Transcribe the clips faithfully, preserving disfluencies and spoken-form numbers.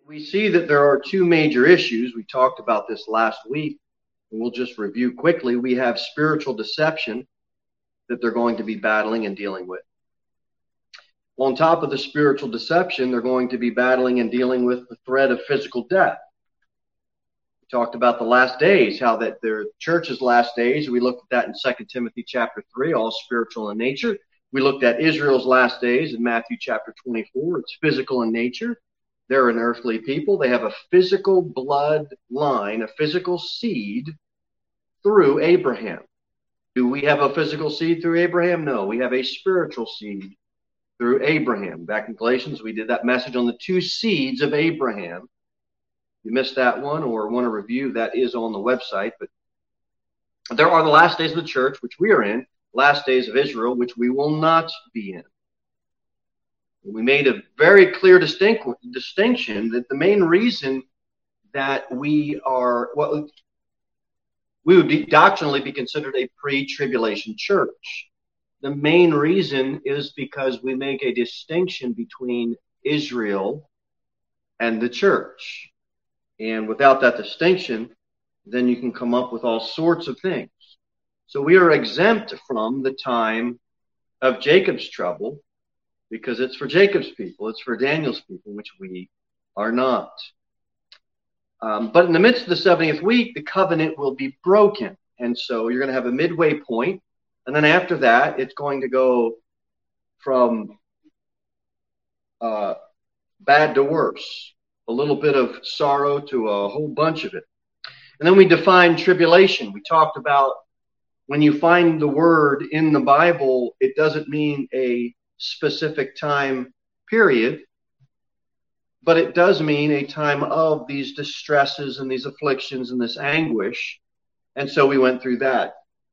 we see that there are two major issues. We talked about this last week, and we'll just review quickly. We have spiritual deception that they're going to be battling and dealing with. On top of the spiritual deception, they're going to be battling and dealing with the threat of physical death. We talked about the last days, how that their church's last days. We looked at that in Second Timothy chapter three, all spiritual in nature. We looked at Israel's last days in Matthew chapter twenty-four. It's physical in nature. They're an earthly people. They have a physical blood line, a physical seed through Abraham. Do we have a physical seed through Abraham? No, we have a spiritual seed through Abraham. Back in Galatians, we did that message on the two seeds of Abraham. If you missed that one or want to review, that is on the website. But there are the last days of the church, which we are in, last days of Israel, which we will not be in. We made a very clear distinct, distinction that the main reason that we are, well, we would be doctrinally be considered a pre-tribulation church. The main reason is because we make a distinction between Israel and the church. And without that distinction, then you can come up with all sorts of things. So we are exempt from the time of Jacob's trouble because it's for Jacob's people. It's for Daniel's people, which we are not. Um, but in the midst of the seventieth week, the covenant will be broken. And so you're going to have a midway point. And then after that, it's going to go from uh, bad to worse, a little bit of sorrow to a whole bunch of it. And then we define tribulation. We talked about when you find the word in the Bible, it doesn't mean a specific time period, but it does mean a time of these distresses and these afflictions and this anguish. And so we went through that.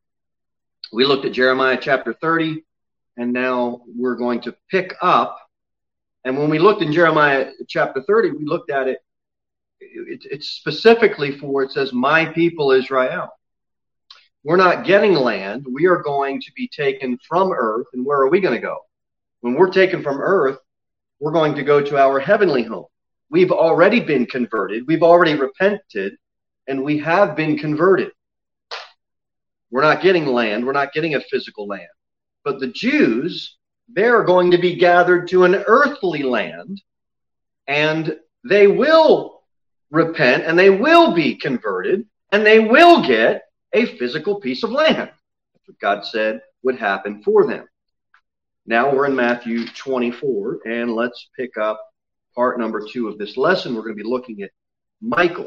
We looked at Jeremiah chapter thirty, and now we're going to pick up. And when we looked in Jeremiah chapter thirty, we looked at it, it it's specifically for, it says, my people Israel. We're not getting land. We are going to be taken from earth. And where are we going to go? When we're taken from earth, we're going to go to our heavenly home. We've already been converted. We've already repented, and we have been converted. We're not getting land. We're not getting a physical land. But the Jews, they're going to be gathered to an earthly land, and they will repent, and they will be converted, and they will get a physical piece of land. That's what God said would happen for them. Now we're in Matthew twenty-four, and let's pick up part number two of this lesson. We're going to be looking at Michael.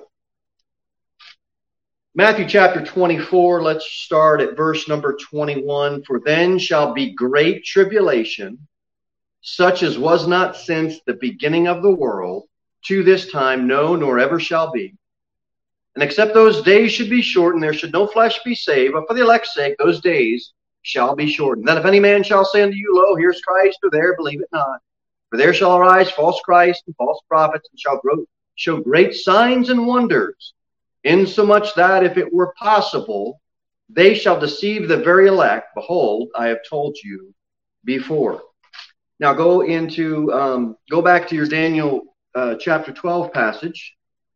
Matthew chapter twenty-four, let's start at verse number twenty-one. For then shall be great tribulation, such as was not since the beginning of the world, to this time, no, nor ever shall be. And except those days should be shortened, there should no flesh be saved, but for the elect's sake, those days shall be shortened. Then if any man shall say unto you, lo, here's Christ, or there, believe it not. For there shall arise false Christ and false prophets, and shall grow, show great signs and wonders, insomuch that if it were possible, they shall deceive the very elect. Behold, I have told you before. Now go into, um, go back to your Daniel uh, chapter twelve passage.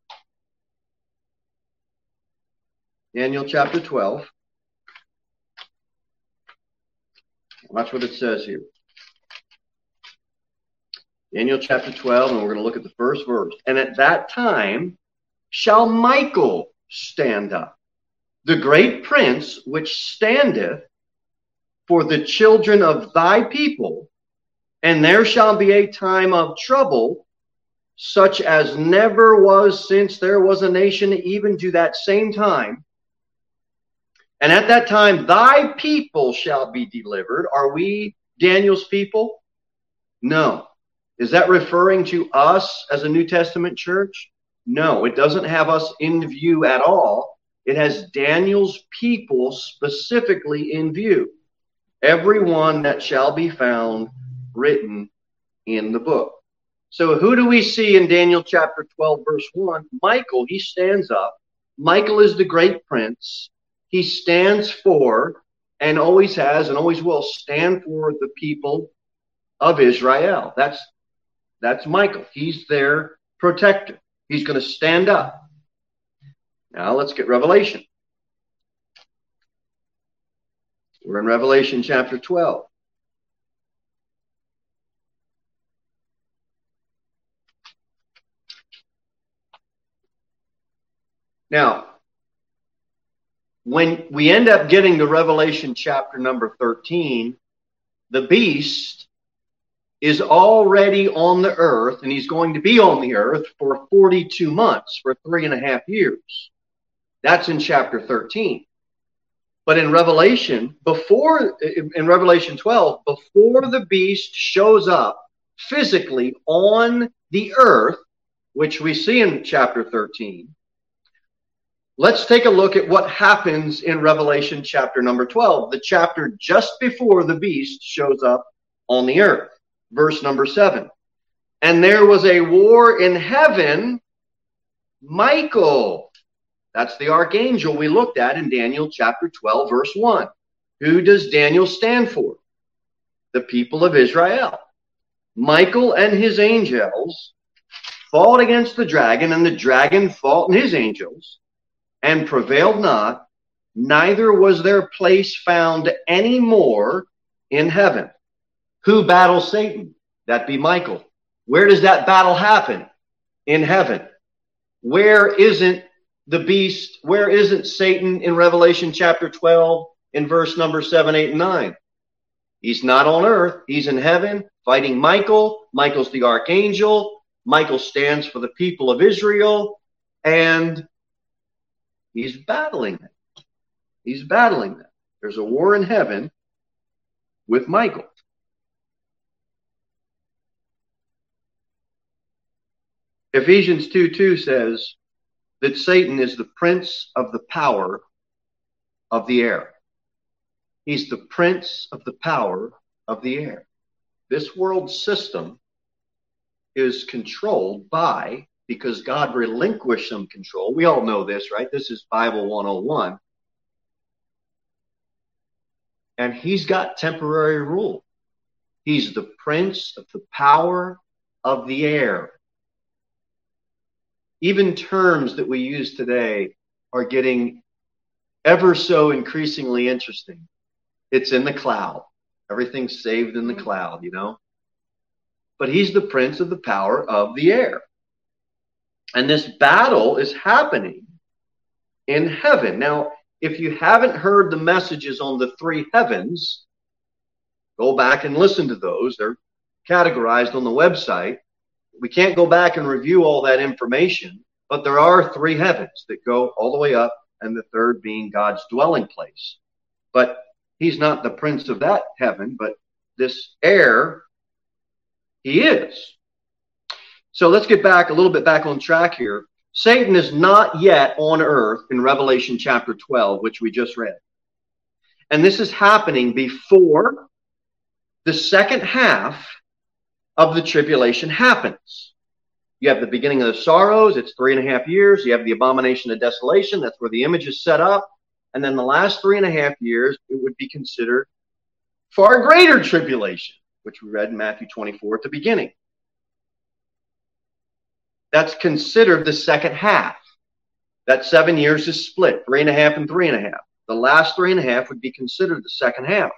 Daniel chapter twelve. Watch what it says here. Daniel chapter twelve, and we're going to look at the first verse. And at that time shall Michael stand up, the great prince which standeth for the children of thy people, and there shall be a time of trouble, such as never was since there was a nation, even to that same time. And at that time, thy people shall be delivered. Are we Daniel's people? No. Is that referring to us as a New Testament church? No, it doesn't have us in view at all. It has Daniel's people specifically in view. Everyone that shall be found written in the book. So who do we see in Daniel chapter twelve, verse one? Michael, he stands up. Michael is the great prince. He stands for, and always has and always will stand for, the people of Israel. That's, that's Michael. He's their protector. He's going to stand up. Now let's get Revelation. We're in Revelation chapter twelve. Now, when we end up getting to Revelation chapter number thirteen, the beast is already on the earth, and he's going to be on the earth for forty-two months, for three and a half years. That's in chapter thirteen. But in Revelation, before in Revelation twelve, before the beast shows up physically on the earth, which we see in chapter thirteen, let's take a look at what happens in Revelation chapter number twelve, the chapter just before the beast shows up on the earth. Verse number seven. And there was a war in heaven. Michael, that's the archangel we looked at in Daniel chapter twelve, verse one. Who does Daniel stand for? The people of Israel. Michael and his angels fought against the dragon, and the dragon fought and his angels, and prevailed not, neither was their place found any more in heaven. Who battles Satan? That be Michael. Where does that battle happen? In heaven. Where isn't the beast, where isn't Satan in Revelation chapter twelve in verse number seven, eight, and nine? He's not on earth. He's in heaven fighting Michael. Michael's the archangel. Michael stands for the people of Israel, and he's battling them. He's battling them. There's a war in heaven with Michael. Ephesians two two says that Satan is the prince of the power of the air. He's the prince of the power of the air. This world system is controlled by, because God relinquished some control. We all know this, right? This is Bible one oh one. And he's got temporary rule. He's the prince of the power of the air. Even terms that we use today are getting ever so increasingly interesting. It's in the cloud. Everything's saved in the cloud, you know. But he's the prince of the power of the air. And this battle is happening in heaven. Now, if you haven't heard the messages on the three heavens, go back and listen to those. They're categorized on the website. We can't go back and review all that information, but there are three heavens that go all the way up, and the third being God's dwelling place. But he's not the prince of that heaven, but this air, he is. So let's get back a little bit back on track here. Satan is not yet on earth in Revelation chapter twelve, which we just read. And this is happening before the second half of the tribulation happens. You have the beginning of the sorrows. It's three and a half years. You have the abomination of desolation. That's where the image is set up. And then the last three and a half years, it would be considered far greater tribulation, which we read in Matthew twenty-four at the beginning. That's considered the second half. That seven years is split, three and a half and three and a half. The last three and a half would be considered the second half.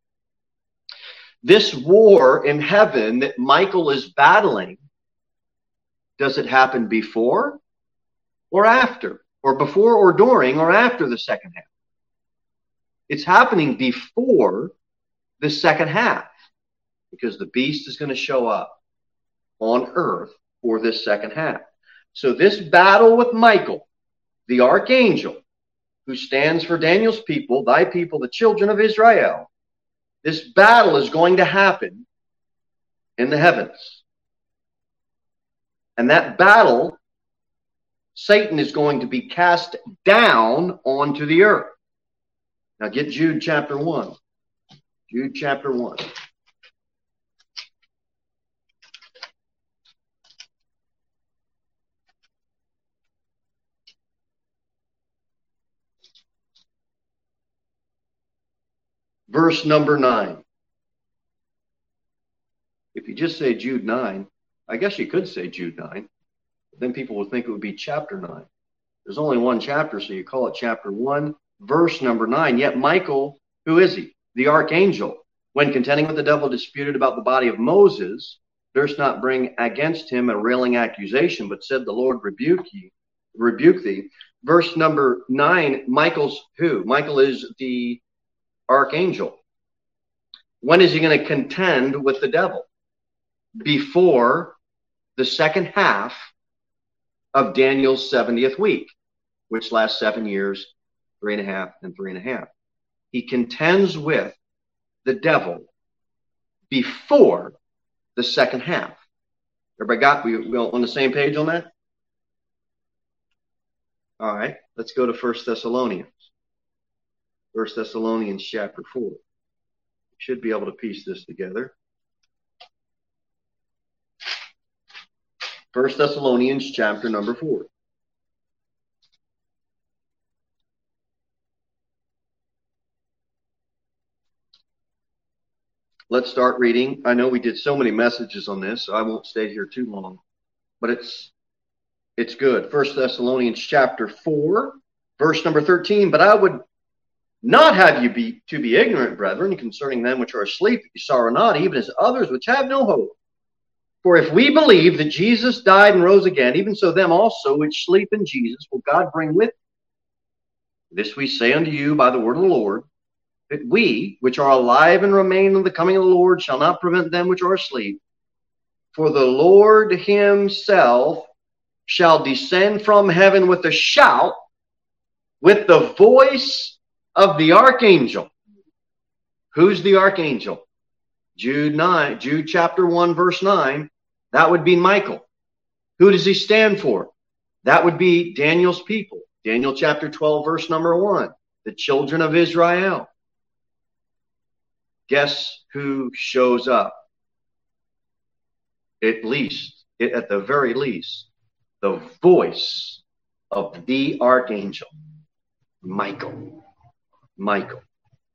This war in heaven that Michael is battling, does it happen before or after? Or before or during or after the second half? It's happening before the second half, because the beast is going to show up on earth for this second half. So this battle with Michael, the archangel, who stands for Daniel's people, thy people, the children of Israel, this battle is going to happen in the heavens. And that battle, Satan is going to be cast down onto the earth. Now get Jude chapter one. Jude chapter one. Verse number nine. If you just say Jude nine, I guess you could say Jude nine. Then people would think it would be chapter nine. There's only one chapter, so you call it chapter one, verse number nine. Yet Michael, who is he? The archangel, when contending with the devil, disputed about the body of Moses, durst not bring against him a railing accusation, but said, the Lord rebuke ye, rebuke thee. Verse number nine, Michael's who? Michael is the archangel. When is he going to contend with the devil? Before the second half of Daniel's seventieth week, which lasts seven years, three and a half, and three and a half. He contends with the devil before the second half. Everybody got, we, we on the same page on that? All right, let's go to First Thessalonians. First Thessalonians chapter four. We should be able to piece this together. First Thessalonians chapter number four. Let's start reading. I know we did so many messages on this, so I won't stay here too long, but it's it's good. First Thessalonians chapter four, verse number thirteen. But I would not have you be to be ignorant, brethren, concerning them which are asleep, that you sorrow not, even as others which have no hope. For if we believe that Jesus died and rose again, even so them also which sleep in Jesus will God bring with him. This we say unto you by the word of the Lord, that we, which are alive and remain in the coming of the Lord, shall not prevent them which are asleep. For the Lord himself shall descend from heaven with a shout, with the voice of the archangel. Who's the archangel? Jude nine, Jude chapter one, verse nine. That would be Michael. Who does he stand for? That would be Daniel's people. Daniel chapter twelve, verse number one. The children of Israel. Guess who shows up? At least, at the very least, the voice of the archangel, Michael. Michael.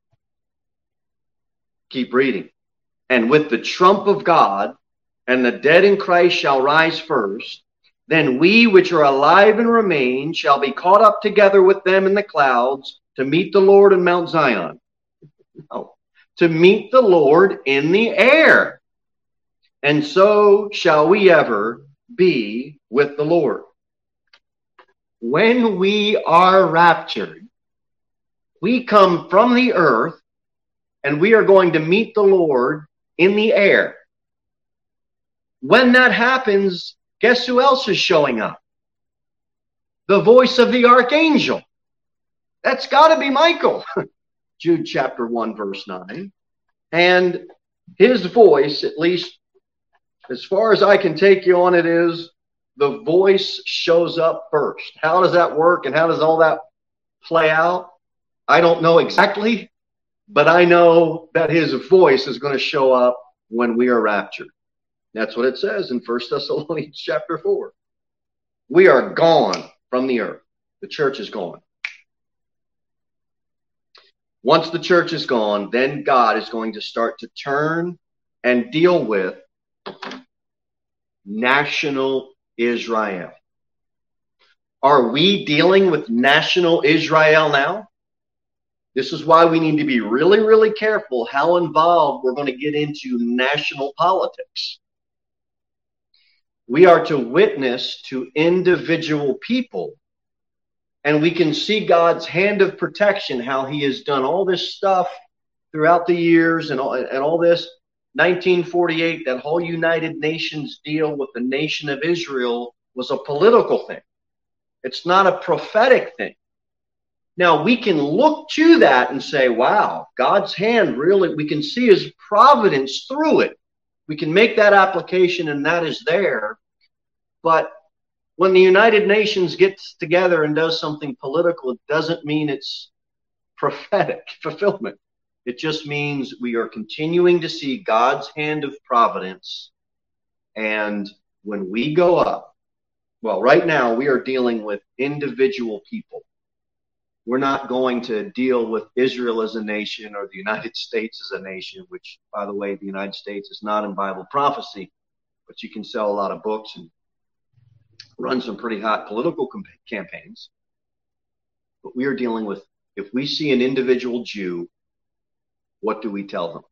Keep reading. And with the trump of God, and the dead in Christ shall rise first, then we which are alive and remain shall be caught up together with them in the clouds to meet the Lord in Mount Zion. No. To meet the Lord in the air. And so shall we ever be with the Lord. When we are raptured, we come from the earth and we are going to meet the Lord in the air. When that happens, guess who else is showing up? The voice of the archangel. That's got to be Michael. Jude chapter one, verse nine. And his voice, at least as far as I can take you on it, is the voice shows up first. How does that work and how does all that play out? I don't know exactly, but I know that his voice is going to show up when we are raptured. That's what it says in First Thessalonians chapter four. We are gone from the earth. The church is gone. Once the church is gone, then God is going to start to turn and deal with national Israel. Are we dealing with national Israel now? This is why we need to be really, really careful how involved we're going to get into national politics. We are to witness to individual people. And we can see God's hand of protection, how he has done all this stuff throughout the years and all, and all this. nineteen forty-eight, that whole United Nations deal with the nation of Israel was a political thing. It's not a prophetic thing. Now, we can look to that and say, wow, God's hand really, we can see his providence through it. We can make that application and that is there. But when the United Nations gets together and does something political, it doesn't mean it's prophetic fulfillment. It just means we are continuing to see God's hand of providence. And when we go up, well, right now we are dealing with individual people. We're not going to deal with Israel as a nation or the United States as a nation, which, by the way, the United States is not in Bible prophecy, but you can sell a lot of books and run some pretty hot political campaigns. But we are dealing with, if we see an individual Jew, what do we tell them?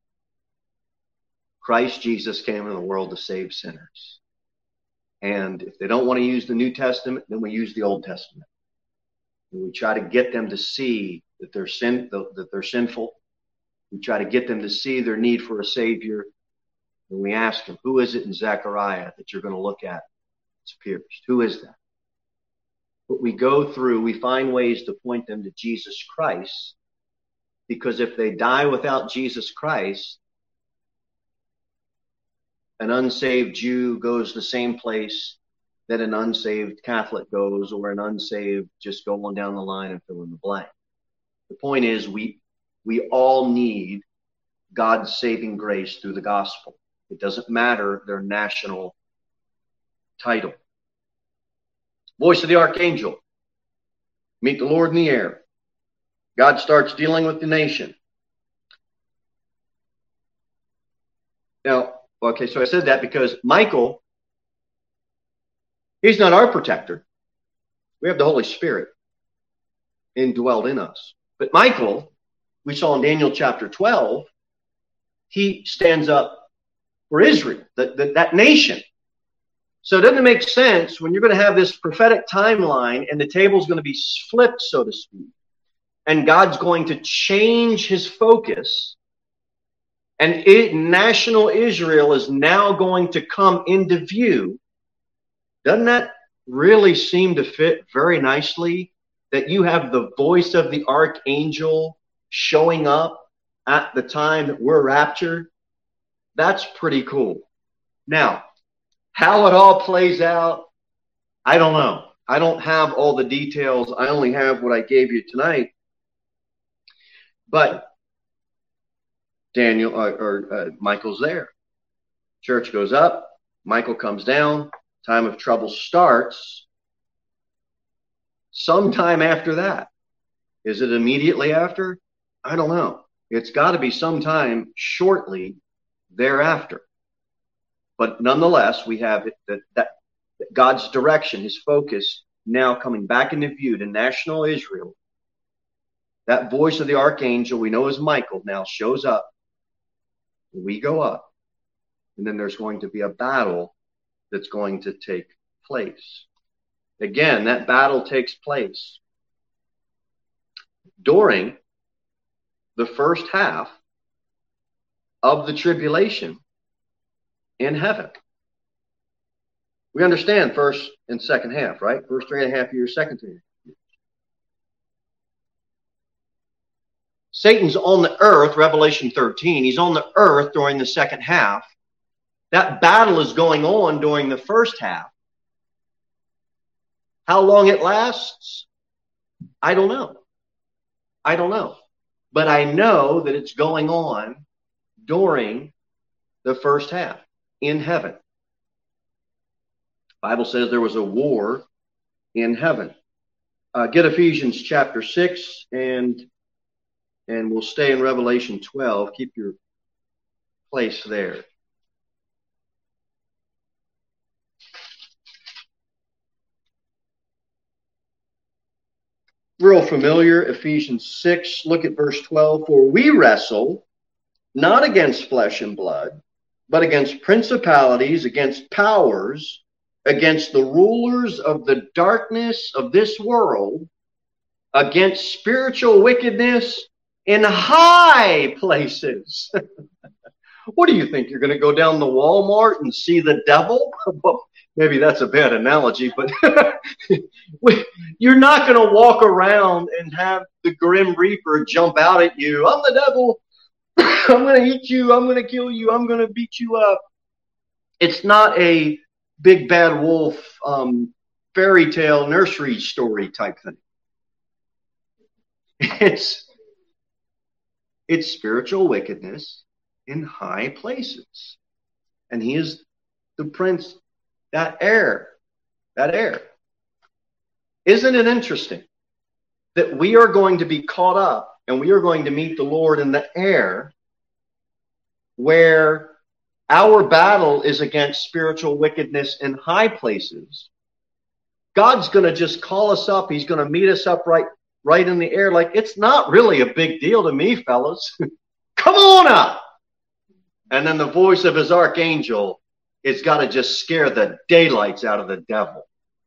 Christ Jesus came into the world to save sinners. And if they don't want to use the New Testament, then we use the Old Testament. And we try to get them to see that they're sin, that they're sinful. We try to get them to see their need for a Savior. And we ask them, who is it in Zechariah that you're going to look at? It's pierced. Who is that? But we go through, we find ways to point them to Jesus Christ, because if they die without Jesus Christ, an unsaved Jew goes the same place that an unsaved Catholic goes, or an unsaved just go on down the line and fill in the blank. The point is, we we all need God's saving grace through the gospel. It doesn't matter their national title. Voice of the archangel. Meet the Lord in the air. God starts dealing with the nation. Now, okay, so I said that because Michael, he's not our protector. We have the Holy Spirit indwelled in us. But Michael, we saw in Daniel chapter twelve, he stands up for Israel, that, that, that nation. So doesn't it make sense when you're going to have this prophetic timeline and the table's going to be flipped, so to speak, and God's going to change his focus, and it, national Israel is now going to come into view? Doesn't that really seem to fit very nicely that you have the voice of the archangel showing up at the time that we're raptured? That's pretty cool. Now, how it all plays out, I don't know. I don't have all the details. I only have what I gave you tonight. But Daniel or, or uh, Michael's there. Church goes up. Michael comes down. Time of trouble starts. Sometime after that. Is it immediately after? I don't know. It's got to be sometime shortly thereafter. But nonetheless, we have it, that, that, that God's direction, his focus, now coming back into view to national Israel. That voice of the archangel we know as Michael now shows up. We go up. And then there's going to be a battle that's going to take place. Again, that battle takes place during the first half of the tribulation in heaven. We understand first and second half, right? First three and a half years, second three and a half years. Satan's on the earth, Revelation thirteen. He's on the earth during the second half. That battle is going on during the first half. How long it lasts, I don't know. I don't know. But I know that it's going on during the first half in heaven. The Bible says there was a war in heaven. Uh, get Ephesians chapter six, and and we'll stay in Revelation twelve. Keep your place there. Real familiar, Ephesians six. Look at verse twelve. For we wrestle not against flesh and blood, but against principalities, against powers, against the rulers of the darkness of this world, against spiritual wickedness in high places. What do you think? You're going to go down to Walmart and see the devil? Well, maybe that's a bad analogy, but you're not going to walk around and have the Grim Reaper jump out at you. I'm the devil. I'm going to eat you. I'm going to kill you. I'm going to beat you up. It's not a big bad wolf um, fairy tale nursery story type thing. It's it's spiritual wickedness in high places. And he is the prince, that heir, that heir. Isn't it interesting that we are going to be caught up and we are going to meet the Lord in the air, where our battle is against spiritual wickedness in high places, God's going to just call us up. He's going to meet us up right, right in the air. Like, it's not really a big deal to me, fellas. Come on up. And then the voice of his archangel, it's got to just scare the daylights out of the devil.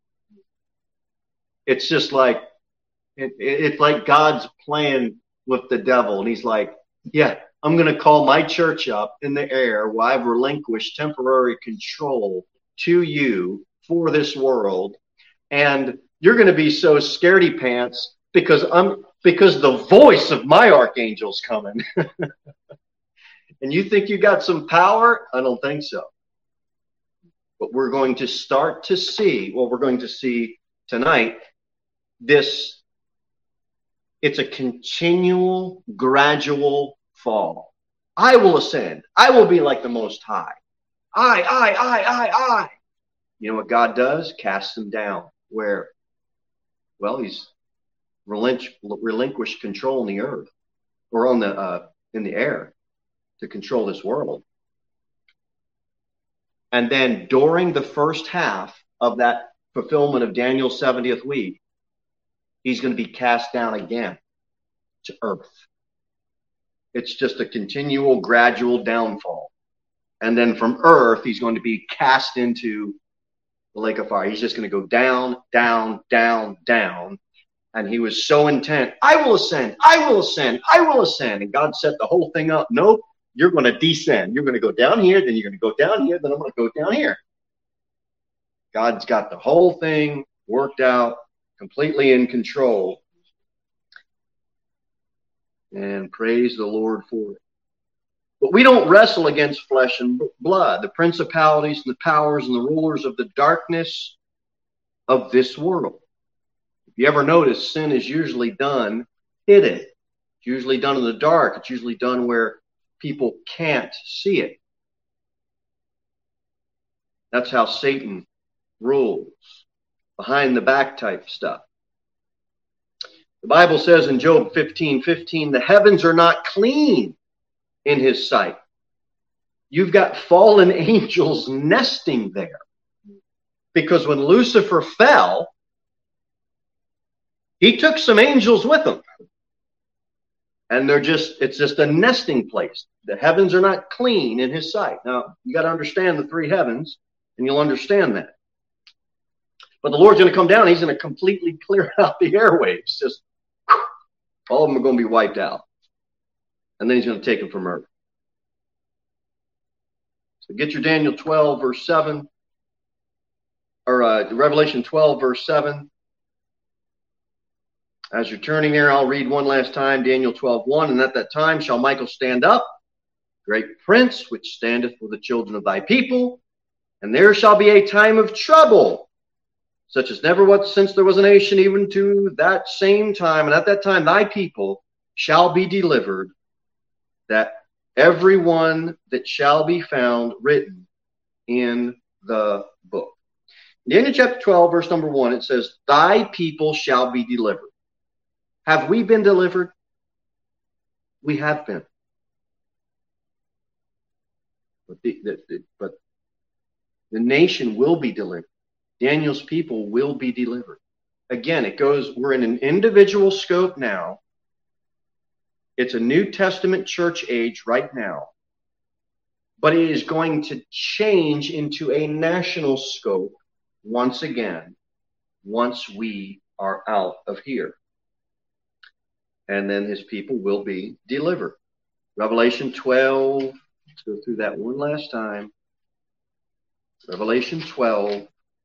It's just like, it, it, it's like God's playing with the devil. And he's like, yeah, I'm going to call my church up in the air where I've relinquished temporary control to you for this world. And you're going to be so scaredy pants because I'm, because the voice of my archangel's coming. And you think you got some power? I don't think so. But we're going to start to see, well, we're going to see tonight, this, it's a continual, gradual fall. I will ascend. I will be like the Most High. I, I, I, I, I. You know what God does? Casts him down. Where? Well, he's relinqu- relinquished control in the earth, or on the uh, in the air, to control this world. And then during the first half of that fulfillment of Daniel's seventieth week, he's going to be cast down again to earth. It's just a continual, gradual downfall. And then from earth, he's going to be cast into the lake of fire. He's just going to go down, down, down, down. And he was so intent, I will ascend, I will ascend, I will ascend. And God set the whole thing up. Nope, you're going to descend. You're going to go down here, then you're going to go down here, then I'm going to go down here. God's got the whole thing worked out, completely in control. And praise the Lord for it. But we don't wrestle against flesh and blood, the principalities and the powers and the rulers of the darkness of this world. If you ever notice, sin is usually done hidden. It's usually done in the dark. It's usually done where people can't see it. That's how Satan rules, behind the back type stuff. The Bible says in Job fifteen fifteen, the heavens are not clean in his sight. You've got fallen angels nesting there. Because when Lucifer fell, he took some angels with him. And they're just, it's just a nesting place. The heavens are not clean in his sight. Now, you got to understand the three heavens, and you'll understand that. But the Lord's going to come down. He's going to completely clear out the airwaves. Just all of them are going to be wiped out. And then he's going to take them from earth. So get your Daniel twelve, verse seven. Or uh, Revelation twelve, verse seven. As you're turning there, I'll read one last time, Daniel twelve, one. And at that time shall Michael stand up, great prince, which standeth for the children of thy people. And there shall be a time of trouble, such as never was since there was a nation, even to that same time. And at that time thy people shall be delivered, that every one that shall be found written in the book. In Daniel chapter twelve, verse number one, it says, thy people shall be delivered. Have we been delivered? We have been. But the, the, the, but the nation will be delivered. Daniel's people will be delivered. Again, it goes, we're in an individual scope now. It's a New Testament church age right now. But it is going to change into a national scope once again, once we are out of here. And then his people will be delivered. Revelation twelve, let's go through that one last time. Revelation twelve.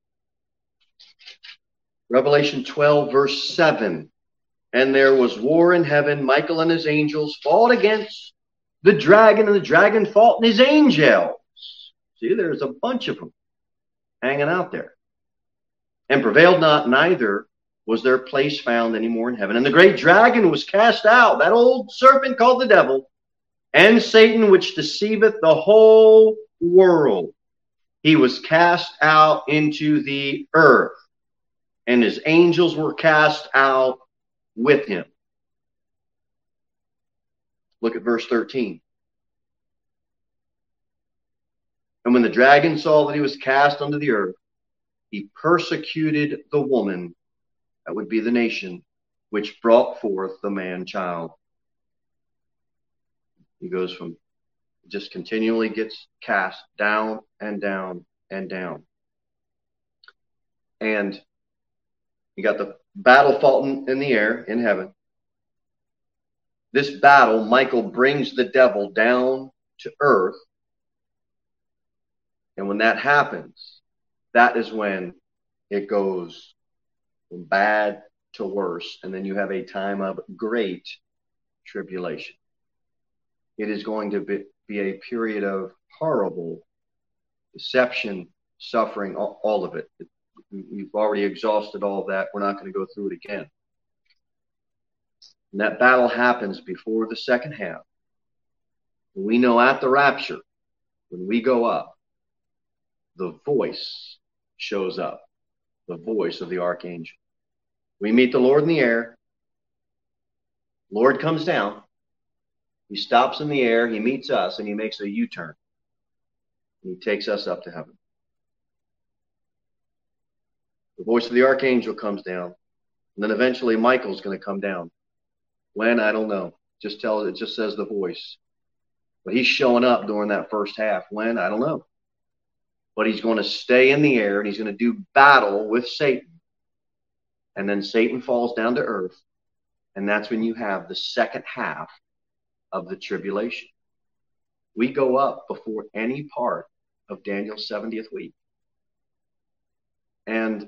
Revelation twelve, verse seven. And there was war in heaven. Michael and his angels fought against the dragon, and the dragon fought and his angels. See, there's a bunch of them hanging out there. And prevailed not, neither was their place found anymore in heaven. And the great dragon was cast out, that old serpent called the devil, and Satan, which deceiveth the whole world. He was cast out into the earth, and his angels were cast out with him. Look at verse thirteen. And when the dragon saw that he was cast unto the earth, he persecuted the woman, that would be the nation, which brought forth the man child. He goes from, just continually gets cast down and down and down. And you got the battle fought in, in the air in heaven. This battle, Michael brings the devil down to earth. And when that happens, that is when it goes from bad to worse. And then you have a time of great tribulation. It is going to be, be a period of horrible deception, suffering, all, all of it. We've already exhausted all of that. We're not going to go through it again. And that battle happens before the second half. We know at the rapture, when we go up, the voice shows up, the voice of the archangel. We meet the Lord in the air. Lord comes down. He stops in the air. He meets us, and he makes a U-turn. And he takes us up to heaven. The voice of the archangel comes down. And then eventually Michael's going to come down. When? I don't know. Just tell it just says the voice. But he's showing up during that first half. When? I don't know. But he's going to stay in the air, and he's going to do battle with Satan. And then Satan falls down to earth. And that's when you have the second half of the tribulation. We go up before any part of Daniel's seventieth week. And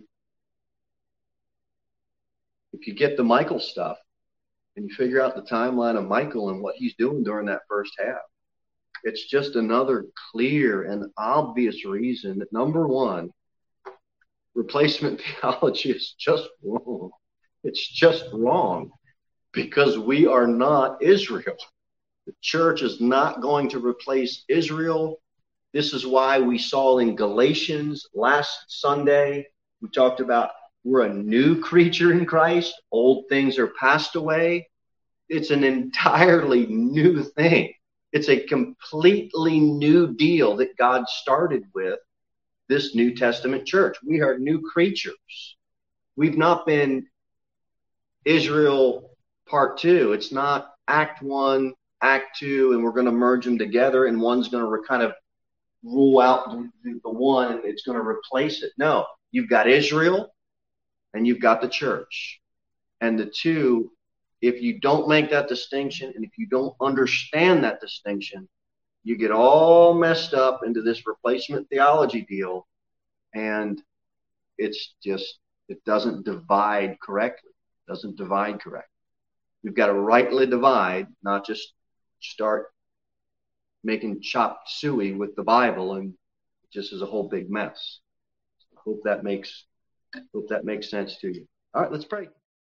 if you get the Michael stuff, and you figure out the timeline of Michael and what he's doing during that first half, it's just another clear and obvious reason that, number one, replacement theology is just wrong. It's just wrong because we are not Israel. The church is not going to replace Israel. This is why we saw in Galatians last Sunday, we talked about we're a new creature in Christ. Old things are passed away. It's an entirely new thing. It's a completely new deal that God started with this New Testament church. We are new creatures. We've not been Israel part two. It's not act one, act two, and we're going to merge them together, and one's going to kind of rule out the, the one, and it's going to replace it. No, you've got Israel, and you've got the church. And the two, if you don't make that distinction, and if you don't understand that distinction, you get all messed up into this replacement theology deal, and it's just, it doesn't divide correctly. It doesn't divide correctly. We've got to rightly divide, not just start making chop suey with the Bible, and it just is a whole big mess. I hope that makes, hope that makes sense to you. All right, let's pray.